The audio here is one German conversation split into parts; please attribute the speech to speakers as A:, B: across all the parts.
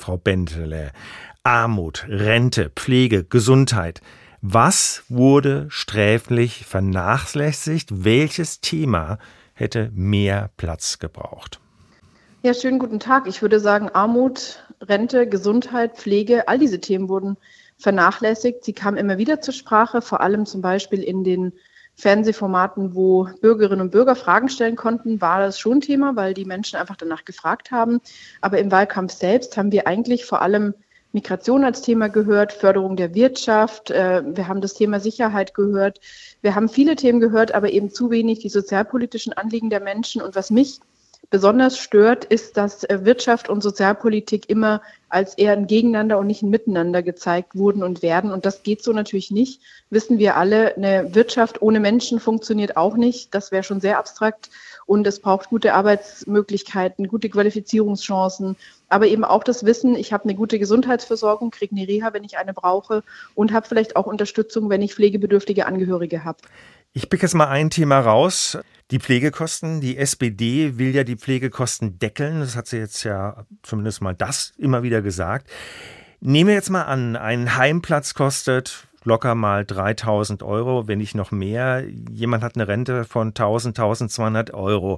A: Frau Bentele. Armut, Rente, Pflege, Gesundheit. Was wurde sträflich vernachlässigt? Welches Thema hätte mehr Platz gebraucht?
B: Ja, schönen guten Tag. Ich würde sagen, Armut, Rente, Gesundheit, Pflege, all diese Themen wurden vernachlässigt. Sie kamen immer wieder zur Sprache, vor allem zum Beispiel in den Fernsehformaten, wo Bürgerinnen und Bürger Fragen stellen konnten, war das schon Thema, weil die Menschen einfach danach gefragt haben. Aber im Wahlkampf selbst haben wir eigentlich vor allem Migration als Thema gehört, Förderung der Wirtschaft. Wir haben das Thema Sicherheit gehört. Wir haben viele Themen gehört, aber eben zu wenig die sozialpolitischen Anliegen der Menschen. Und was mich besonders stört, ist, dass Wirtschaft und Sozialpolitik immer als eher ein Gegeneinander und nicht ein Miteinander gezeigt wurden und werden. Und das geht so natürlich nicht. Wissen wir alle, eine Wirtschaft ohne Menschen funktioniert auch nicht. Das wäre schon sehr abstrakt. Und es braucht gute Arbeitsmöglichkeiten, gute Qualifizierungschancen, aber eben auch das Wissen, ich habe eine gute Gesundheitsversorgung, kriege eine Reha, wenn ich eine brauche und habe vielleicht auch Unterstützung, wenn ich pflegebedürftige Angehörige habe.
A: Ich pick jetzt mal ein Thema raus. Die Pflegekosten. Die SPD will ja die Pflegekosten deckeln. Das hat sie jetzt ja zumindest mal das immer wieder gesagt. Nehmen wir jetzt mal an, ein Heimplatz kostet locker mal 3.000 Euro, wenn nicht noch mehr. Jemand hat eine Rente von 1.000, 1.200 Euro.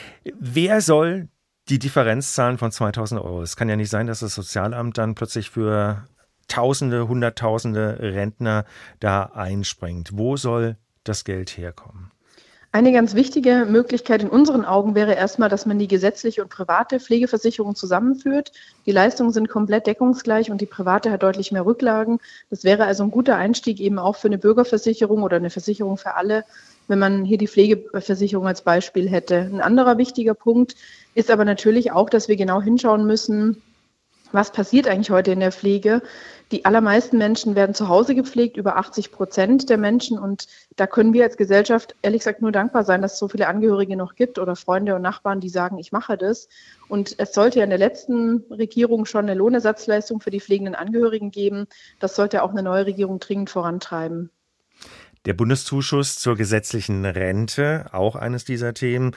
A: Wer soll die Differenz zahlen von 2.000 Euro? Es kann ja nicht sein, dass das Sozialamt dann plötzlich für Tausende, Hunderttausende Rentner da einspringt. Wo soll das Geld herkommen?
B: Eine ganz wichtige Möglichkeit in unseren Augen wäre erstmal, dass man die gesetzliche und private Pflegeversicherung zusammenführt. Die Leistungen sind komplett deckungsgleich und die private hat deutlich mehr Rücklagen. Das wäre also ein guter Einstieg eben auch für eine Bürgerversicherung oder eine Versicherung für alle, wenn man hier die Pflegeversicherung als Beispiel hätte. Ein anderer wichtiger Punkt ist aber natürlich auch, dass wir genau hinschauen müssen, was passiert eigentlich heute in der Pflege? Die allermeisten Menschen werden zu Hause gepflegt, über 80% der Menschen. Und da können wir als Gesellschaft ehrlich gesagt nur dankbar sein, dass es so viele Angehörige noch gibt oder Freunde und Nachbarn, die sagen, ich mache das. Und es sollte ja in der letzten Regierung schon eine Lohnersatzleistung für die pflegenden Angehörigen geben. Das sollte auch eine neue Regierung dringend vorantreiben.
A: Der Bundeszuschuss zur gesetzlichen Rente, auch eines dieser Themen,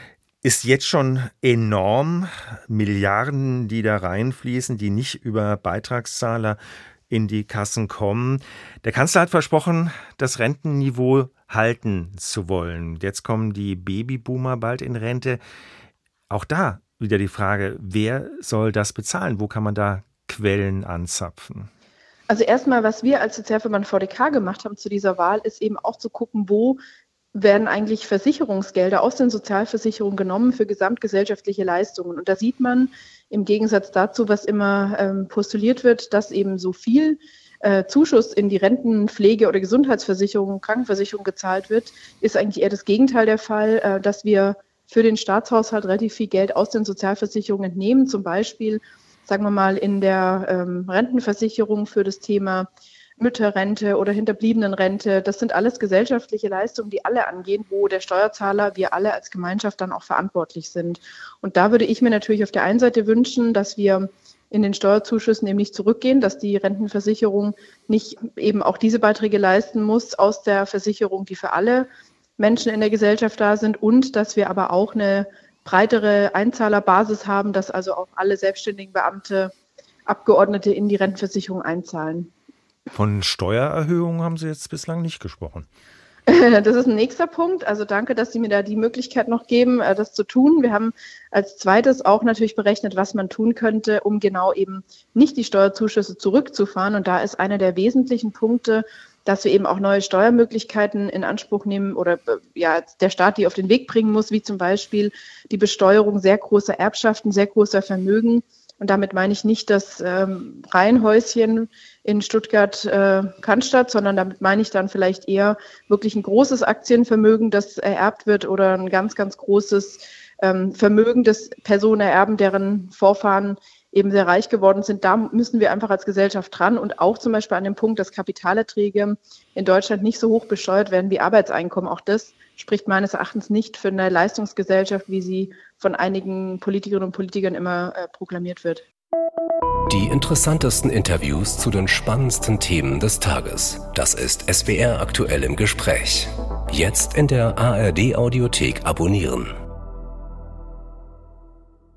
A: ist jetzt schon enorm. Milliarden, die da reinfließen, die nicht über Beitragszahler in die Kassen kommen. Der Kanzler hat versprochen, das Rentenniveau halten zu wollen. Jetzt kommen die Babyboomer bald in Rente. Auch da wieder die Frage, wer soll das bezahlen? Wo kann man da Quellen anzapfen?
B: Also erstmal, was wir als Sozialverband VDK gemacht haben zu dieser Wahl, ist eben auch zu gucken, wo werden eigentlich Versicherungsgelder aus den Sozialversicherungen genommen für gesamtgesellschaftliche Leistungen. Und da sieht man im Gegensatz dazu, was immer postuliert wird, dass eben so viel Zuschuss in die Renten-, Pflege- oder Gesundheitsversicherung, Krankenversicherung gezahlt wird, ist eigentlich eher das Gegenteil der Fall, dass wir für den Staatshaushalt relativ viel Geld aus den Sozialversicherungen entnehmen. Zum Beispiel, sagen wir mal, in der Rentenversicherung für das Thema Mütterrente oder Hinterbliebenenrente, das sind alles gesellschaftliche Leistungen, die alle angehen, wo der Steuerzahler, wir alle als Gemeinschaft dann auch verantwortlich sind. Und da würde ich mir natürlich auf der einen Seite wünschen, dass wir in den Steuerzuschüssen eben nicht zurückgehen, dass die Rentenversicherung nicht eben auch diese Beiträge leisten muss aus der Versicherung, die für alle Menschen in der Gesellschaft da sind, und dass wir aber auch eine breitere Einzahlerbasis haben, dass also auch alle selbstständigen Beamte, Abgeordnete in die Rentenversicherung einzahlen.
A: Von Steuererhöhungen haben Sie jetzt bislang nicht gesprochen.
B: Das ist ein nächster Punkt. Also danke, dass Sie mir da die Möglichkeit noch geben, das zu tun. Wir haben als zweites auch natürlich berechnet, was man tun könnte, um genau eben nicht die Steuerzuschüsse zurückzufahren. Und da ist einer der wesentlichen Punkte, dass wir eben auch neue Steuermöglichkeiten in Anspruch nehmen oder ja der Staat die auf den Weg bringen muss, wie zum Beispiel die Besteuerung sehr großer Erbschaften, sehr großer Vermögen. Und damit meine ich nicht das Reihenhäuschen in Stuttgart-Cannstatt, sondern damit meine ich dann vielleicht eher wirklich ein großes Aktienvermögen, das ererbt wird, oder ein ganz, ganz großes Vermögen, das Personen ererben, deren Vorfahren eben sehr reich geworden sind. Da müssen wir einfach als Gesellschaft dran und auch zum Beispiel an dem Punkt, dass Kapitalerträge in Deutschland nicht so hoch besteuert werden wie Arbeitseinkommen. Auch das spricht meines Erachtens nicht für eine Leistungsgesellschaft, wie sie von einigen Politikerinnen und Politikern immer proklamiert wird.
C: Die interessantesten Interviews zu den spannendsten Themen des Tages. Das ist SWR aktuell im Gespräch. Jetzt in der ARD-Audiothek abonnieren.